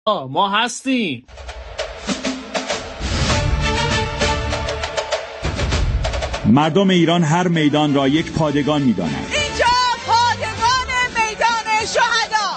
ما هستیم. مردم ایران هر میدان را یک پادگان می‌دانند. اینجا پادگان میدان شهدا،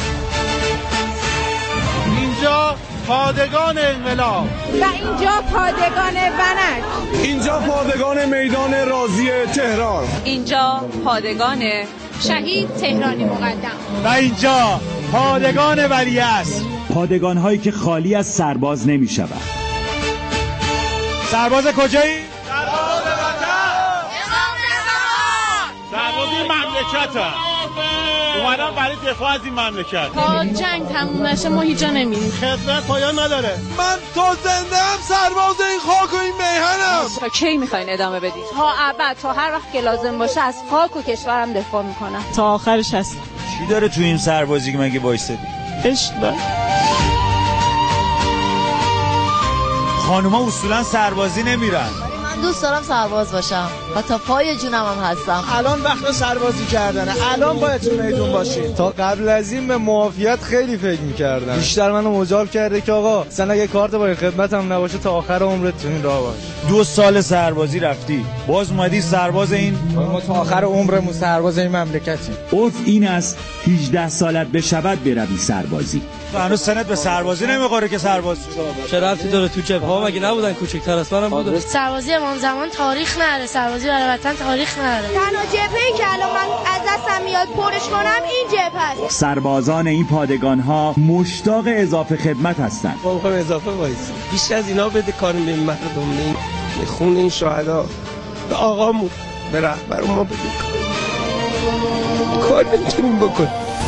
اینجا پادگان انقلاب و اینجا پادگان ونک، اینجا پادگان میدان رازی تهران، اینجا پادگان شهید تهرانی مقدم، و اینجا پادگان ولیعصر. پادگان‌هایی که خالی از سرباز نمی‌شود. سرباز کجایی؟ سرباز وطن. سرباز این مملکت اومدم برای دفاع از این مملکت. تا جنگ تموم نشه ما هیچ جا نمیریم. خدمت پایان نداره. من تا زنده هم سرباز این خاک و این میهنم. تا کی میخواین ادامه بدید؟ تا ابد، تا هر وقت که لازم باشه از خاک و کشورم دفاع میکنم تا آخرش هست. چی داره تو این سربازی که مگه وایسادی؟ عشق داره. خانوما اصولا سربازی نمیرن. من دوست دارم سرباز باشم و تا پای جونم هم هستم. الان وقت سربازی کردنه، الان باید تو میدون باشید. تا قبل از این به معافیت خیلی فکر می‌کردم. بیشتر منو مجاب کرده که آقا اصلا اگه کارت با خدمت هم نباشه تا آخر عمرت تو این راه باش. 2 سال سربازی رفتی، باز اومدی سرباز این. ما تا آخر عمرمون سرباز این مملکتیم. عرف این است 18 سالت بشود بروی سربازی. تو هنوز سنت به سربازی نمیخوره که سرباز چه ربطی داره؟ تو جبهه ها مگه نبودن؟ کوچکتر از منم بودن. سربازی امام زمان تاریخ نداره، سربازی برای وطن تاریخ نداره. تنها جبهه‌ای که الان من از دستم میاد پرش کنم این جبهه است. سربازان این پادگان‌ها مشتاق اضافه خدمت هستند. ما می‌خوایم اضافه وایسیم. بیشتر از اینا بده کار به مردم، به خون این شهدا، به آقامون، به رهبر ما بده کار نمی‌تونیم بکنیم.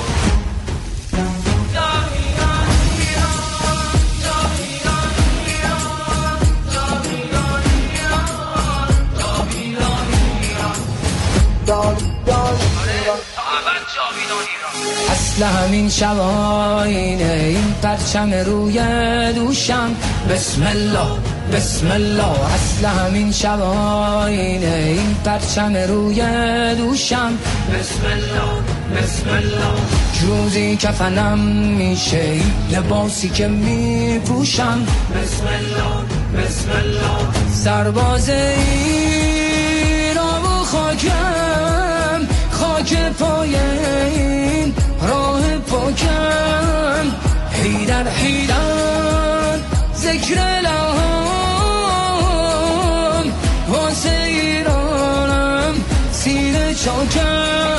اصل همین شواینه این پرچم روی دوشم، بسم الله بسم الله. اصل همین شواینه این پرچم روی دوشم، بسم الله بسم الله. روزی کفنم میشه این لباسی که میپوشم، بسم الله بسم الله. سرباز ایران و خاکم، خاک پای این راه پاکم. حیدر حیدر ذکر الهام، واسه ایرانم سینه چاکم.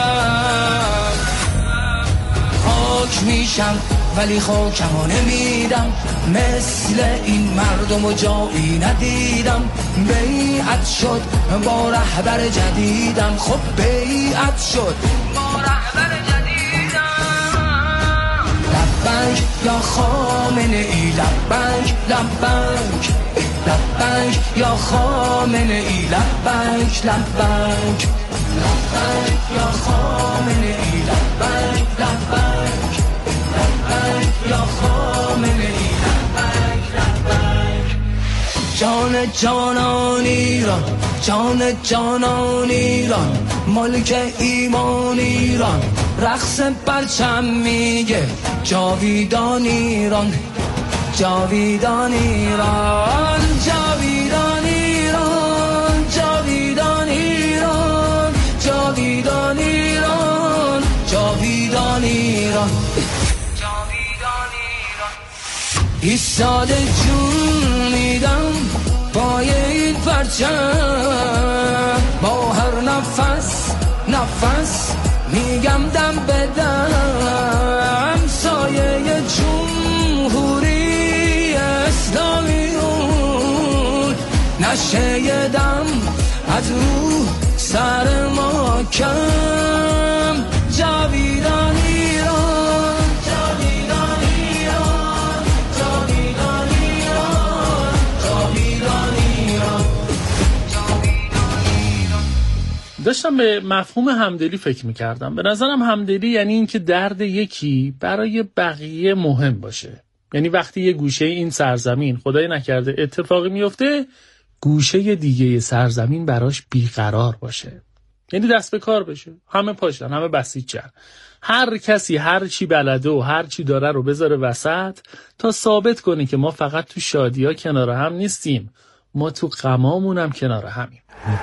خاک میشم ولی خاکمو نمیدم، مثل این مردم و جایی ندیدم. بیعت شد با رهبر جدیدم، خب بیعت شد با رهبر جدیدم. لبنگ یا خامنه ای، لبنگ لبنگ لبنگ یا خامنه ای، لبنگ لبنگ لبنگ یا خامنه ای، لبنگ لبنگ لبنگ یا خامنه ای، لبنگ لبنگ. جان جانان ایران، جان جانان ایران، ملک ایمان ایران. رقص پرچم میگه جاویدان ایران، جاویدان ایران، جاویدان ایران، جاویدان ایران، جاویدان ایران، جاویدان ایران. ایستاده جون میدم پای این پرچم، با هر نفس نفس میگم دم بدم. سایه جمهوری اسلامیون نشه دم از رو سر ما کم. جاویدان ایران، جاویدان ایران، جاویدان ایران، جاویدان ایران، جاویدان ایران. داشتم به مفهوم همدلی فکر میکردم. به نظرم همدلی یعنی این که درد یکی برای بقیه مهم باشه. یعنی وقتی یه گوشه این سرزمین خدای نکرده اتفاقی میفته، گوشه دیگه سرزمین براش بیقرار باشه. یعنی دست به کار بشه، همه پاشن، همه بسیجن، هر کسی هر چی بلده و هر چی داره رو بذاره وسط تا ثابت کنه که ما فقط تو شادی‌ها کنار هم نیستیم، ما تو غمامون هم کنار همیم.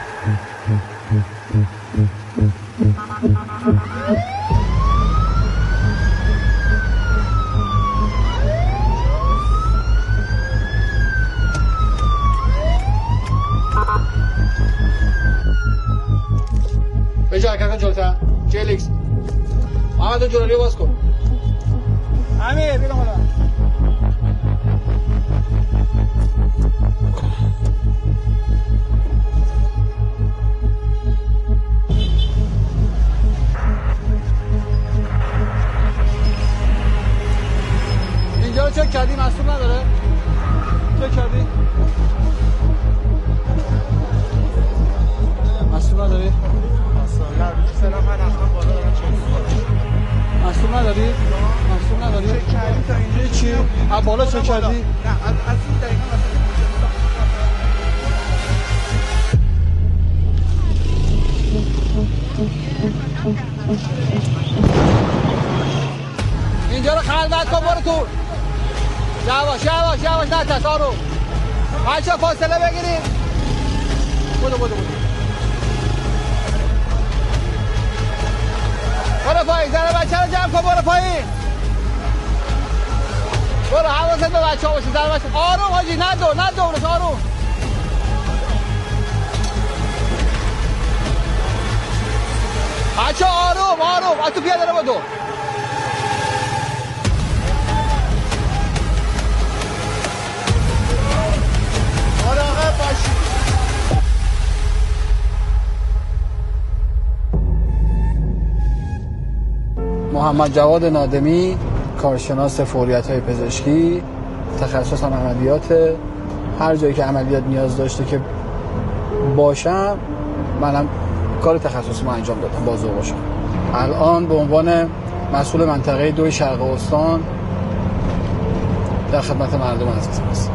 بجا کاکا جلوتر جلیکس محمد جلالی باز کن امیر بیرون بالا اینجا رو چک کردی مصدوم نداره؟ چک کردی؟ مصدوم نداری؟ سلام من اصلا بالا دارم چک می‌کنم. مصدوم نداری؟ مصدوم نداری؟ چک کردی تا اینجا چی؟ از بالا چک کردی؟ نه از این دقیقاً اینجا رو خلوت کن برو تو. یواش یواش یواش نترس آروم. بچه‌ها فاصله بگیرید. برو. برو پایین زن بچه رو جمع کن برو پایین برو حواست به بچه ها باشه زن بچه آروم حاجی ندورش آروم بچه آروم از تو پیاده رو بدو مراقب باشی محمد جواد نادمی، کارشناس فوریت‌های پزشکی، تخصصم عملیات. هر جایی که عملیات نیاز داشته که باشم منم کار تخصصی ما انجام دادم با ذوق باشم. الان به عنوان مسئول منطقه 2 شرق استان در خدمت مردم عزیزم هستم.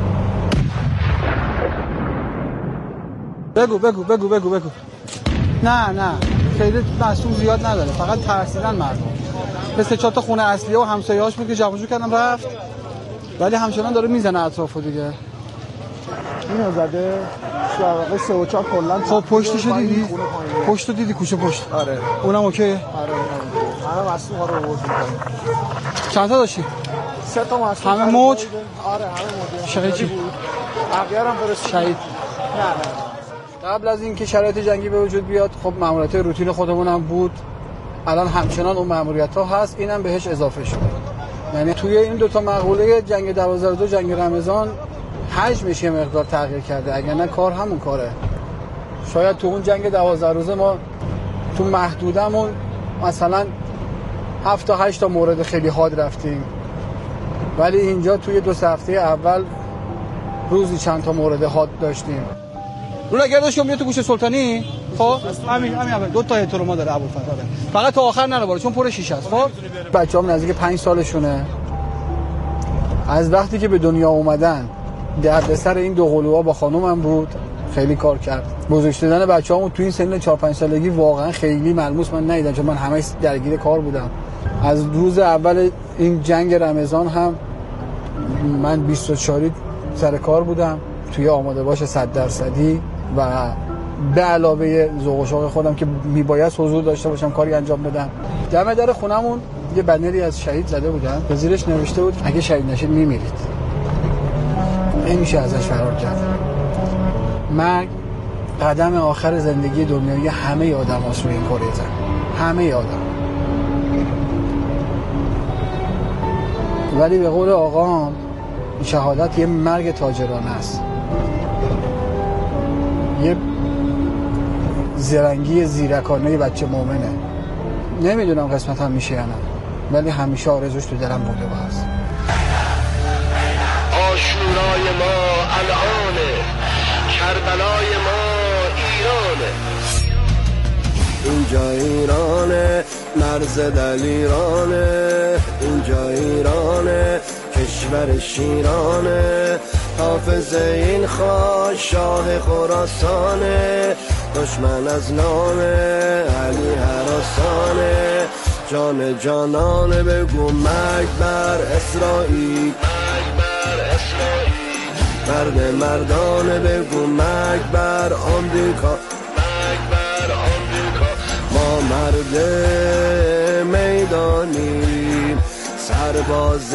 بگو. نه خیلی مسئول زیاد نداره، فقط ترسیدن مردم. مثل 4 تا خونه اصلیه و همسایه‌هاش بود که جابجا کردم رفت، ولی همچنان داره میزنه اطرافو دیگه. اینو زده شواقه 3 و 4 کلا. خب پشتشو دیدی؟ پشتو دیدی کوچه پشت؟ آره. اونم اوکی؟ آره. همه مسئول رو آورد. چند تا داشتی؟ 3 تا مسئول. همه موج؟ آره همه موج. شهید چی؟ بقیه‌ام درست شهید. نه. قبل از اینکه شرایط جنگی به وجود بیاد خب ماموریت روتین خودمون هم بود. الان همچنان اون ماموریت‌ها هست، اینم بهش اضافه شده. یعنی توی این 2 تا مقوله جنگ 12 جنگ رمضان حجمش یه مقدار تغییر کرده، اگر نه کار همون کاره. شاید تو اون جنگ 12 روزه ما تو محدودمون مثلا 7 تا 8 تا مورد خیلی حاد رفتیم، ولی اینجا توی 2 هفته اول روزی چند تا مورد حاد داشتیم. رونا گردش میاد تو گوشه سلطانی. خب همین 2 تا هترو ما داره ابوالفضل. فقط تا آخر نره بالا چون پر شیشه است. خب بچه‌ام نزدیک 5 سالشونه. از وقتی که به دنیا اومدن دردسر این 2 قلوها با خانومم بود، خیلی کار کرد. بزرگ شدن بچه‌هامو تو این سن 4-5 سالگی واقعا خیلی ملموس من ندیدم، چون من همش درگیر کار بودم. از روز اول این جنگ رمضان هم من 24 سر کار بودم توی آماده باش 100% و به علاوه ذوق و شوق خودم که میباید حضور داشته باشم کاری انجام بدم. دم در خونمون یه بنری از شهید زده بودن، به زیرش نوشته بود اگه شهید نشید میمیرید. نمیشه ازش فرار کرد. مرگ قدم آخر زندگی دنیایی همه آدم هاست روی این کره زمین، همه آدم. ولی به قول آقام شهادت یه مرگ تاجرانه است، یه زرنگی زیرکانه بچه مؤمنه. نمیدونم قسمت هم میشه یا نه، ولی همیشه آرزوش تو دلم بوده و هست. آشورای ما الانه، کربلای ما ایرانه. اینجا ایرانه، مرز دلیرانه. اینجا ایرانه، کشور شیرانه. حافظ این خاک شاه خراسانه. دشمن از نام علی هراسانه. جان جانانه بگو مرگ بر اسرائیل، مرد مردانه بگو مرگ بر آمریکا. ما مرد میدانیم، سرباز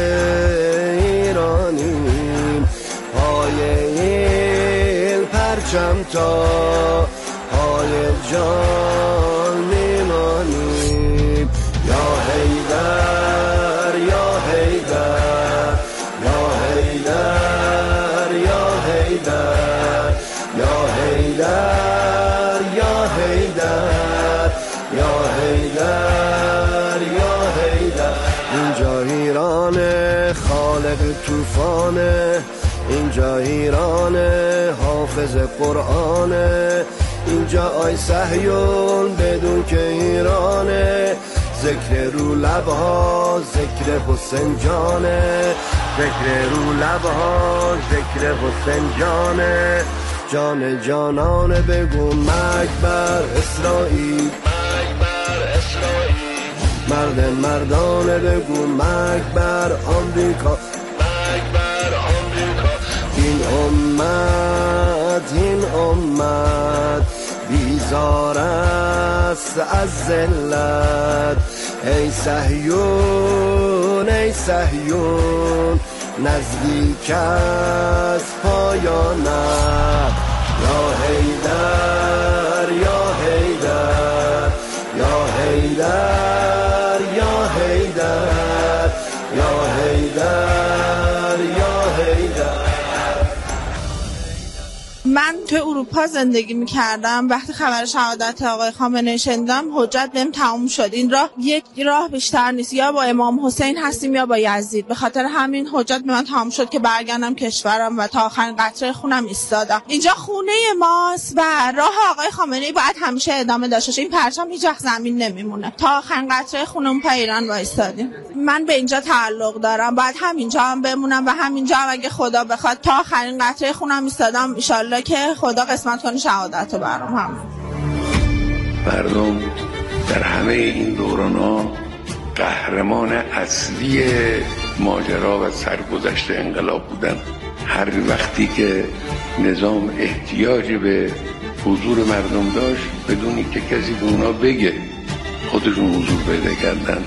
ایرانیم، پای این پرچم تا پای جان میمانیم. یا حیدر یا حیدر یا حیدر یا حیدر یا حیدر یا حیدر یا حیدر یا حیدر. اینجا ایرانه خالق طوفانه، اینجا ایرانه حافظ قرآنه، اینجا آی صهیون بدون که ایرانه. ذکر رو لبها ذکر حسین جانه، ذکر رو لبها ذکر حسین جانه. جان جانانه بگو مرگ بر اسرائیل، مرد مردانه بگو مرگ بر آمریکا. این امت بیزار است از ذلت. ای صهیون ای صهیون نزدیک از پایانت. یا حیدر یا حیدر یا حیدر یا حیدر یا حیدر یا حیدر. من تو اروپا زندگی میکردم. وقتی خبر شهادت آقای خامنه‌ای شنیدم حجت بهم تموم شد. این راه یک راه بیشتر نیست، یا با امام حسین هستیم یا با یزید. به خاطر همین حجت به من تموم شد که برگردم کشورم و تا آخرین قطره خونم ایستادم. اینجا خونه ماست و راه آقای خامنه‌ای باید همیشه ادامه داشته باشه. این پرچم هیچ وقت زمین نمیمونه. تا آخرین قطره خونم پای ایران وایستادیم. من به اینجا تعلق دارم، باید همینجا هم بمونم و همینجا هم اگه خدا بخواد تا آخرین قطره خونم ایستادم. ان شاءالله که خدا قسمت کنه شهادت رو برام. هم مردم در همه این دوران‌ها قهرمان اصلی ماجرا و سرگذشت انقلاب بودن. هر وقتی که نظام احتیاج به حضور مردم داشت بدونی که کسی به اونا بگه خودشون حضور پیدا کردن.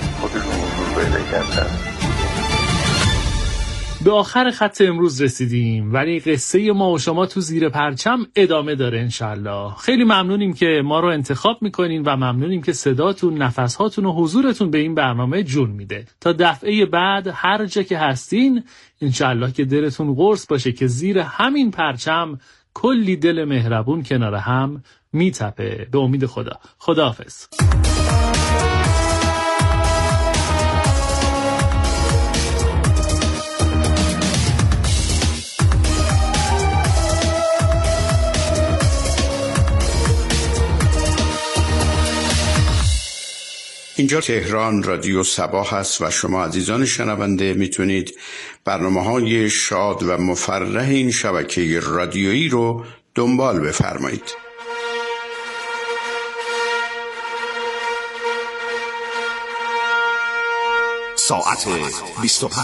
به آخر خط امروز رسیدیم، ولی قصه ما و شما تو زیر پرچم ادامه داره انشالله. خیلی ممنونیم که ما رو انتخاب میکنین و ممنونیم که صداتون، نفسهاتون و حضورتون به این برنامه جون میده. تا دفعه بعد هر جا که هستین انشالله که دلتون قرص باشه که زیر همین پرچم کلی دل مهربون کنار هم میتپه. به امید خدا. خداحافظ. اینجا تهران رادیو صباح است و شما عزیزان شنونده میتونید برنامه‌های شاد و مفرح این شبکه رادیویی رو دنبال بفرمایید. ساعت 25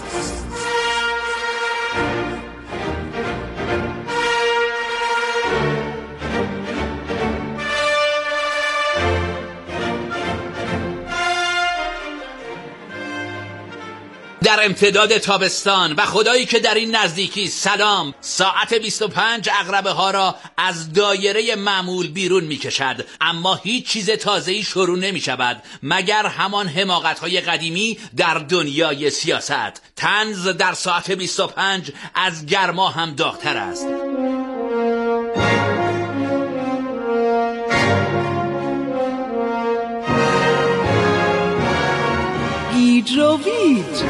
در امتداد تابستان و خدایی که در این نزدیکی سلام. ساعت 25 عقربه ها را از دایره معمول بیرون می کشد، اما هیچ چیز تازه‌ای شروع نمی شود مگر همان حماقت های قدیمی در دنیای سیاست. طنز در ساعت 25 از گرما هم داغ‌تر است. گیدرویت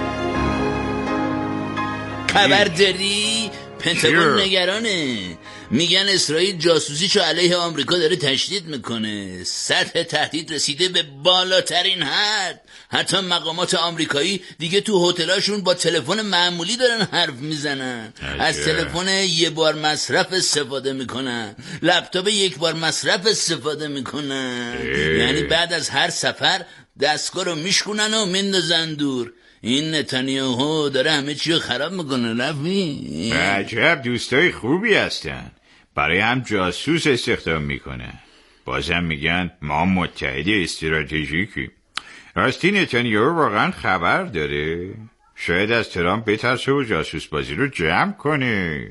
خبر داری؟ پنتاگون نگرانه. میگن اسرائیل جاسوسیشو علیه آمریکا داره تشدید میکنه. سطح تهدید رسیده به بالاترین حد. حتی مقامات آمریکایی دیگه تو هتلاشون با تلفن معمولی دارن حرف میزنن. از تلفن یه بار مصرف استفاده میکنن، لپتاپ یک بار مصرف استفاده میکنن. یعنی بعد از هر سفر دستگاه رو میشکنن و میندازن دور. این نتانیاهو داره همه چی رو خراب میکنه. رفی عجب دوستای خوبی هستن. برای هم جاسوس استخدام میکنن. بازم میگن ما متحد استراتژیکی. راستی نتانیاهو واقعا خبر داره؟ شاید از ترامپ بترسه و جاسوس بازی رو جمع کنه.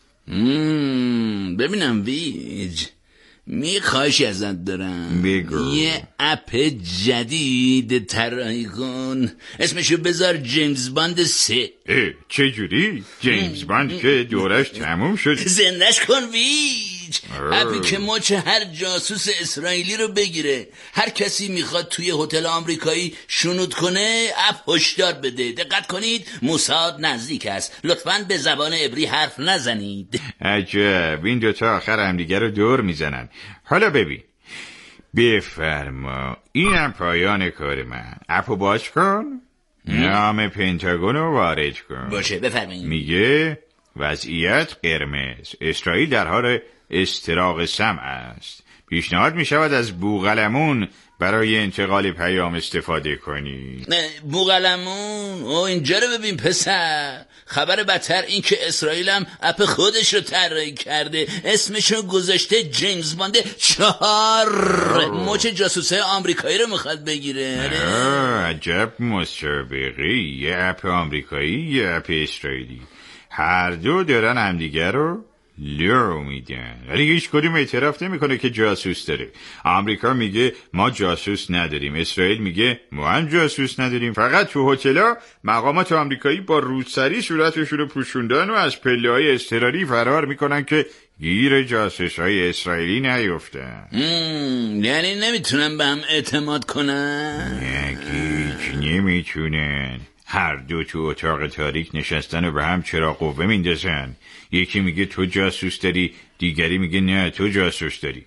ببینم ویج، خواهشی ازت دارم. بگو. یه اپ جدید طراحی کن، اسمشو بذار جیمز باند 3. چه جوری؟ جیمز باند که دورش تموم شد. زندش کن ویج. اپی که مچ هر جاسوس اسرائیلی رو بگیره. هر کسی میخواد توی هتل آمریکایی شنود کنه اپ هشدار بده. دقت کنید موساد نزدیک است، لطفاً به زبان عبری حرف نزنید. عجب، این دوتا آخر همدیگه رو دور میزنن. حالا ببین، بفرما، اینم پایان کار من. اپو باز کن، نام پنتاگون رو وارد کن. باشه بفرمایید. میگه وضعیت قرمز، اسرائیل در حال استراق سمع است. پیشنهاد میشود از بوقلمون برای انتقال پیام استفاده کنی. بوقلمون؟ اینجا رو ببین پسر. خبر بدتر این که اسرائیل هم اپ خودش رو طراحی کرده، اسمشو گذاشته جیمز باند 4. مچ جاسوسای آمریکایی رو میخواد بگیره. عجب مسابقه، یه اپ آمریکایی یه اپ اسرائیلی، هر دو دارن همدیگر رو لو میدن، ولی هیچ کدوم اعتراف نمیکنه که جاسوس داره. آمریکا میگه ما جاسوس نداریم، اسرائیل میگه ما هم جاسوس نداریم. فقط تو هتل‌ها مقامات آمریکایی با روسری صورتشون رو پوشوندن و از پله‌های اضطراری فرار میکنن که گیر جاسوسای اسرائیلی نیفتن. یعنی نمیتونن به هم اعتماد کنن؟ هیچ نمیتونن. هر دو تو اتاق تاریک نشستن و به هم چراغ قوه میندازن. یکی میگه تو جاسوس داری، دیگری میگه نه تو جاسوس داری.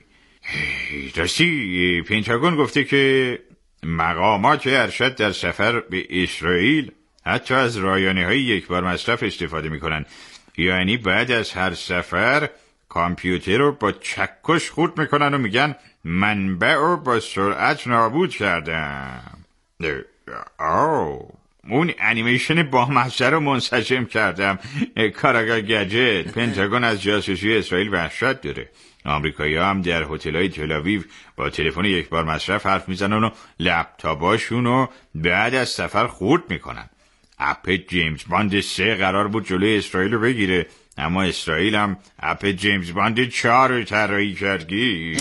راستی پنتاگون گفته که مقامات ارشد در سفر به اسرائیل حتی از رایانه‌های یک بار مصرف استفاده میکنن. یعنی بعد از هر سفر کامپیوتر رو با چکش خورد میکنن و میگن منبع رو با سرعت نابود کردم. اون انیمیشن با مزه رو منسجم کردم. کاراگاه گجت. پنتاگون از جاسوسی اسرائیل وحشت داره. آمریکایی‌ها هم در هتل‌های تل‌آویو با تلفن یک بار مصرف حرف میزنن و لپتاپاشون رو بعد از سفر خورد میکنن. اپ جیمز باند 3 قرار بود جلوی اسرائیل رو بگیره، اما اسرائیل هم اپ جیمز باند 4 رو طراحی کردی.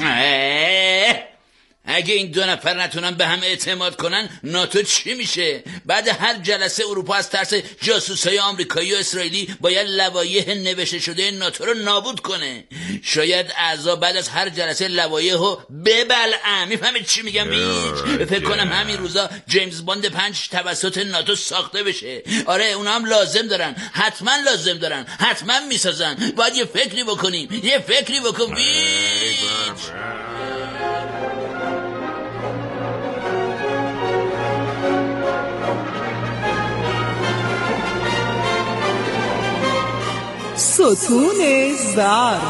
اگه این دو نفر نتونن به هم اعتماد کنن ناتو چی میشه؟ بعد هر جلسه اروپا از ترس جاسوسای آمریکایی و اسرائیلی باید لوایح نوشته شده ناتو رو نابود کنه. شاید اعضا بعد از هر جلسه لوایحو ببلعن. میفهمید چی میگم بیج؟ فکر کنم همین روزا جیمز باند 5 توسط ناتو ساخته بشه. آره اونا هم لازم دارن، حتما لازم دارن، حتما میسازن. باید یه فکری بکنیم. یه فکری بکن بیج. ستون زرد.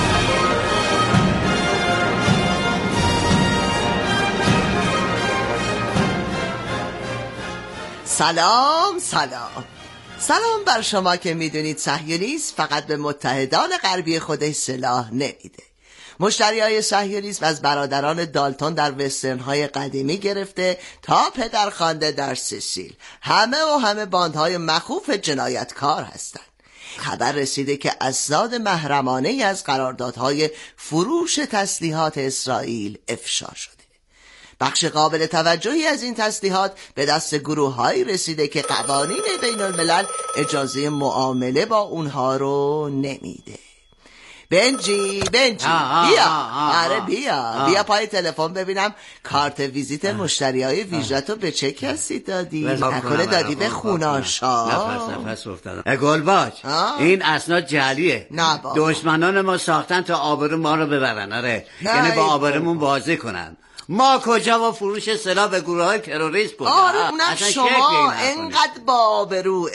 سلام بر شما که میدونید صهیونیسم فقط به متحدان غربی خودش سلاح نمیده. مشتریای صهیونیسم از برادران دالتون در وسترن‌های قدیمی گرفته تا پدرخوانده در سیسیل همه باندهای مخوف جنایتکار هستند. خبر رسیده که اسناد محرمانه از قراردادهای فروش تسلیحات اسرائیل افشا شده. بخش قابل توجهی از این تسلیحات به دست گروه‌هایی رسیده که قوانین بین الملل اجازه معامله با اونها رو نمیده. بنجی بیا. آره بیا پای تلفن ببینم کارت ویزیت مشتریای ویژه‌تو به چه کسی دادی؟ نکنه دادی به خوناشا؟ نفس افتادم. گلباج این اسناد جعلیه. دشمنان ما ساختن تا آبرو ما رو ببرن. آره یعنی با آبرومون بازی کنن. ما کجا و فروش سلاح به گروه‌های تروریست کجا؟ آره اونم شما انقدر با آبرو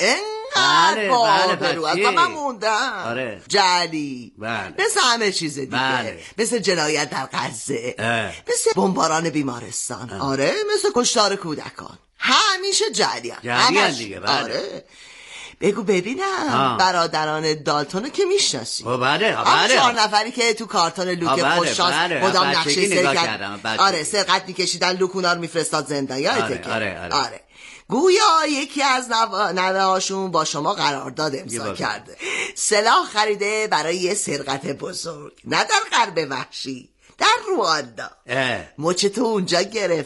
از من موندم. آره. جعلی مثل همه چیز دیگه. مثل جنایت در غزه، مثل بمباران بیمارستان. آره مثل کشتار کودکان. همیشه جعلی دیگه. آره بگو ببینم برادران دالتونو که میشناسی؟ بله 4 نفری که تو کارتون لوک خوششانس مدام نقشه سرقت سرقت میکشیدن لوک اونا رو میفرستاد زندان. یادته؟ آره گویا یکی از نوه هاشون با شما قرارداد امضا کرده، سلاح خریده برای یه سرقت بزرگ، نه در غرب وحشی، در رواندا. مچ تو اونجا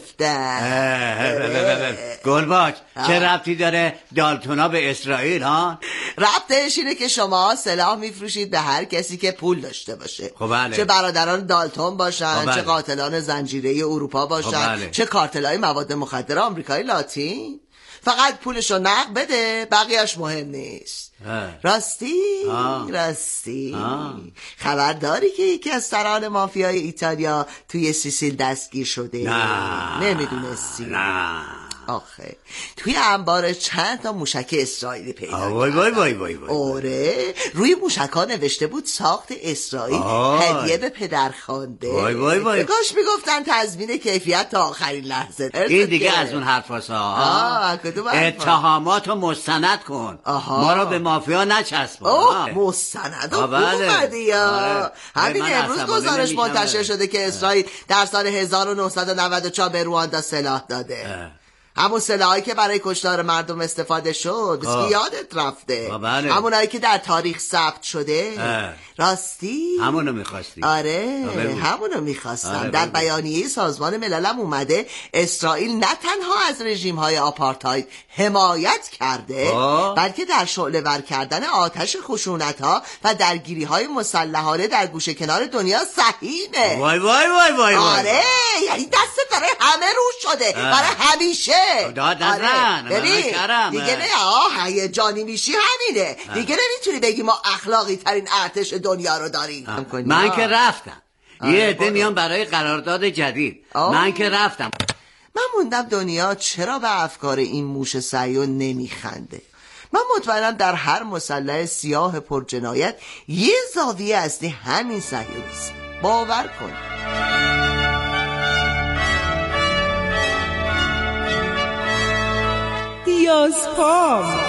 گرفتن. گلباج چه ربطی داره دالتونا به اسرائیل ها؟ ربطش اینه که شما سلاح میفروشید به هر کسی که پول داشته باشه. چه برادران دالتون باشن، چه قاتلان زنجیره اروپا باشن، چه کارتلای مواد مخدر آمریکای لاتین. فقط پولشو نقد بده، بقیهش مهم نیست. راستی خبر داری که یکی از سران مافیای ایتالیا توی سیسیل دستگیر شده؟ نمیدونستی؟ نه آخه توی انبار چند تا موشک اسرائیلی پیدا وای. آره روی موشک‌ها نوشته بود ساخت اسرائیل، هدیه به پدرخوانده. وای. کاش میگفتن تضمین کیفیت تا آخرین لحظه. این دیگه از اون حرفاست. اتهاماتو مستند کن. ما رو به مافیا نچسبون. مستند اومدی. همین امروز گزارش منتشر شده که اسرائیل در سال 1994 به رواندا سلاح داده. همون سلاحی که برای کشتار مردم استفاده شد. بسکی یادت رفته. همونایی که در تاریخ ثبت شده. راستی؟ همونو میخواستی؟ آره همونو میخواستم. در بیانیه سازمان ملل هم اومده اسرائیل نه تنها از رژیم‌های آپارتاید حمایت کرده بلکه در شعله ور کردن آتش خشونت‌ها و درگیری‌های مسلحانه در گوشه کنار دنیا سهیمه. وای. آره یعنی دست برای همه روش شده، برای همیشه. ببین دیگه نه هیجانی میشی همینه. دیگه نمیتونی بگی ما اخلاقی ترین ارتش دنیا رو داریم. من که رفتم. یه عده میان برای قرارداد جدید. من که رفتم. من موندم دنیا چرا به افکار این موش صهیون نمیخنده. من مطمئنم در هر مسلح سیاه پرجنایت یه زاویه اصلی همین صهیونیسم. باور کن. دیازپام.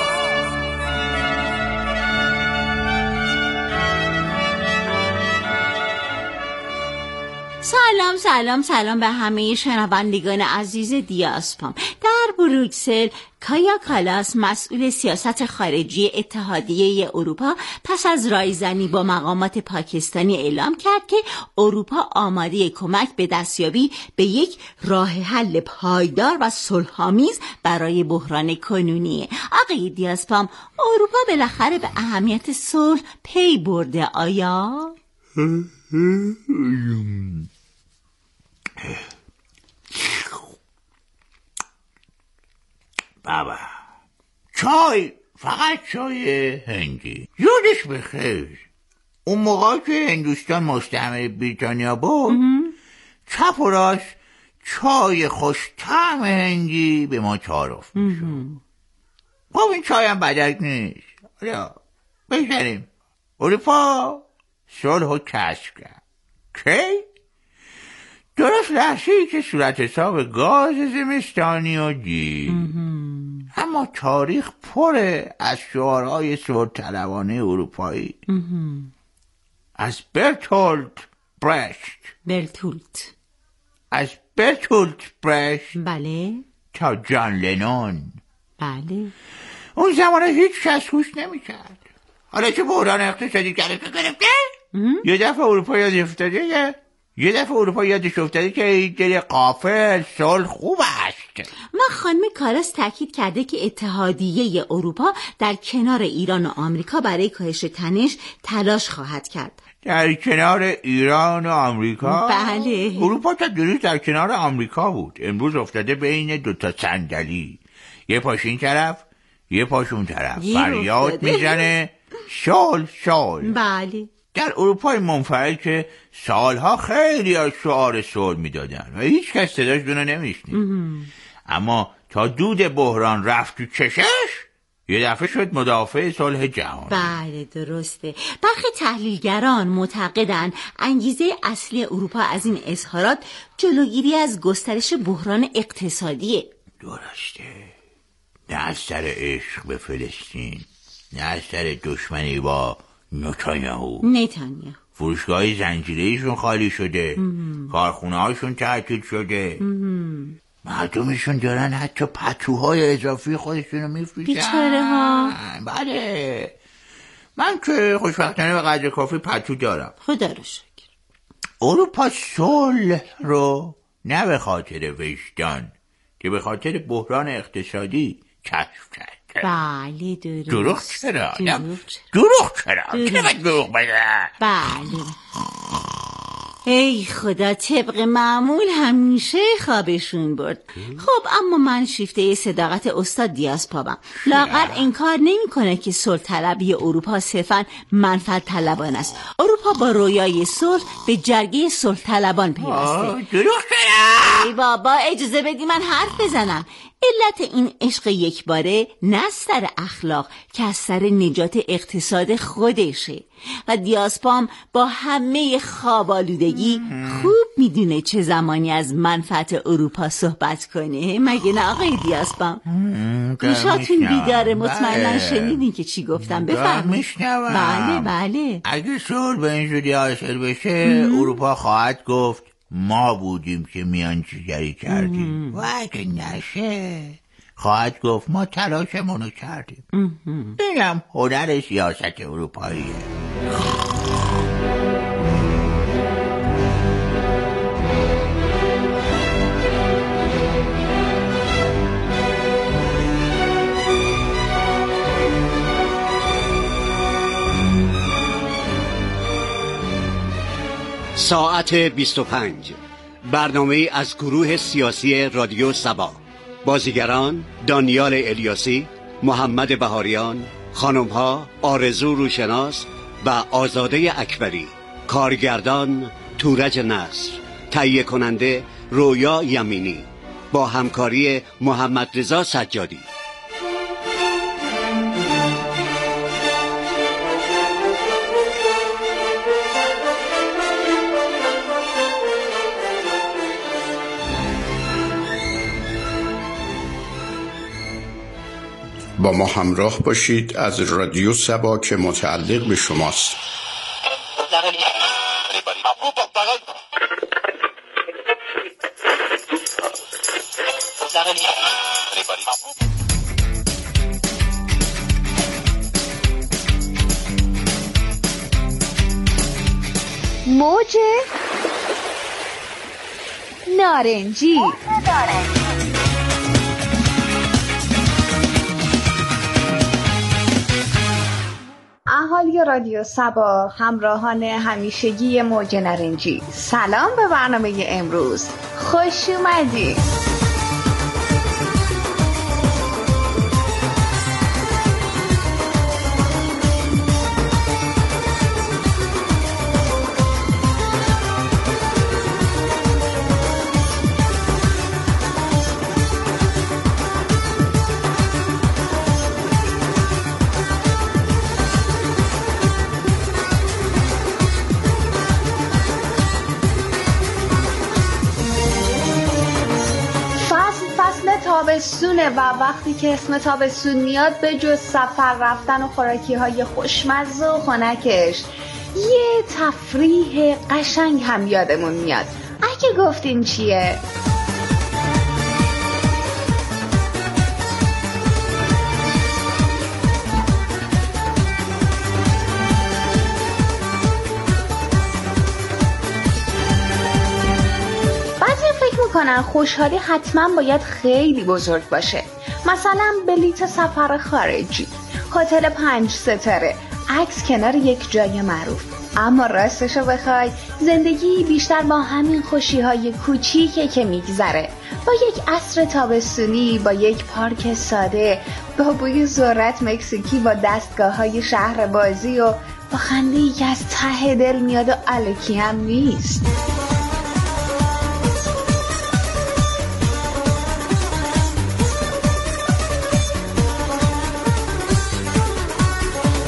سلام به همه شنوندگان عزیز دیازپام. در بروکسل کایا کالاس مسئول سیاست خارجی اتحادیه اروپا پس از رایزنی با مقامات پاکستانی اعلام کرد که اروپا آماده کمک به دستیابی به یک راه حل پایدار و صلح‌آمیز برای بحران کنونیه. آقای دیازپام، اروپا بالاخره به اهمیت صلح پی برده آیا؟ بابا چای، فقط چای هندی. یادش بخیر اون موقع که هندوستان مستعمره بریتانیا بود چپ و راست چای خوش طعم هندی به ما تعارف میشد. خب این چای هم بدک نیست. حالا بگذاریم اروپا صلح و کشف کرد. کی؟ درست لحظه‌ای که صورت حساب گاز زمستانی رو دید. اما تاریخ پره از شعارهای صلح‌طلبانه اروپایی. از برتولت برشت بله تا جان لنون. بله اون زمانه هیچ کس گوش نمی‌کرد. حالا چه بحران اقتصادی گرفته یه دفعه اروپا یادش افتاده که دل قافل صلح خوب است. و خانم کالاس تاکید کرده که اتحادیه اروپا در کنار ایران و آمریکا برای کاهش تنش تلاش خواهد کرد. در کنار ایران و آمریکا؟ بله. اروپا تا دیروز در کنار آمریکا بود، امروز افتاده بین دوتا صندلی، یه پاش این طرف یه پاش اون طرف، فریاد میزنه صلح. بله. در اروپای منفعل که سالها خیلی از شعار صلح میدادن و هیچ کس صداشون رو نمیشنید، اما تا دود بحران رفت تو چشش یه دفعه شد مدافع صلح جهانی. بله درسته. برخی تحلیلگران معتقدند انگیزه اصلی اروپا از این اظهارات جلوگیری از گسترش بحران اقتصادیه. درسته. نه از سر عشق به فلسطین، نه از سر دشمنی با نتانیاهو. فروشگاه زنجیره‌ایشون خالی شده، کارخونه هاشون تعطیل شده، مردمشون دارن حتی پتوهای اضافی خودشون رو میفروشن. بیچاره ها. بله. من که خوشبختانه به قدر کافی پتو دارم. خدا رو شکر. اروپا صلح رو نه به خاطر وجدان که به خاطر بحران اقتصادی کشف کرد. بله درست. دروغ چرا؟ دروغ بگه؟ بله. ای خدا، طبق معمول همیشه خوابشون برد. خب اما من شیفته صداقت استاد دیاسپامم. لااقل انکار نمی‌کنه که صلح طلبی اروپا صرفاً منفعت طلبان است. اروپا با رویای صلح به جرگه صلح طلبان پیوسته. دروغ چرا؟ ای بابا اجازه بدی من حرف بزنم. علت این عشق یکباره نه از سر اخلاق که از سر نجات اقتصاد خودشه و دیاسپام با همه خوابالودگی خوب میدونه چه زمانی از منفعت اروپا صحبت کنه. مگه نه آقای دیاسپام؟ گوشاتون بیداره، مطمئنا شنیدین که چی گفتم. بفرمایید. بله. اگه صلح به این زودی حاصل بشه اروپا خواهد گفت ما بودیم که میانجیگری کردیم و اگه نشه خواهد گفت ما تلاشمونو کردیم. اینم هنر سیاست اروپاییه. ساعت 25 برنامه از گروه سیاسی رادیو سبا. بازیگران دانیال الیاسی، محمد بهاریان، خانمها آرزو روشناس و آزاده اکبری، کارگردان تورج نصر، تهیه کننده رویا یمینی با همکاری محمد رضا سجادی. با ما همراه باشید از رادیو سبا که متعلق به شماست. موج نارنجی. اهالی رادیو سبا، همراهان همیشگی موج نارنجی، سلام به برنامه امروز، خوش اومدید. تابستونه و وقتی که اسم تابستون میاد به جز سفر رفتن و خوراکی های خوشمزه و خنکش یه تفریح قشنگ هم یادمون میاد. اگه گفتین چیه؟ میکنن خوشحالی حتما باید خیلی بزرگ باشه. مثلا بلیت سفر خارجی، هتل 5 ستاره، عکس کنار یک جای معروف. اما راستشو بخوای زندگی بیشتر با همین خوشی‌های کوچیکه که میگذره، با یک عصر تابستونی، با یک پارک ساده، با بوی ذرت مکزیکی، با دستگاه‌های شهر بازی و با خنده‌ای که از ته دل میاد و الکی هم نیست.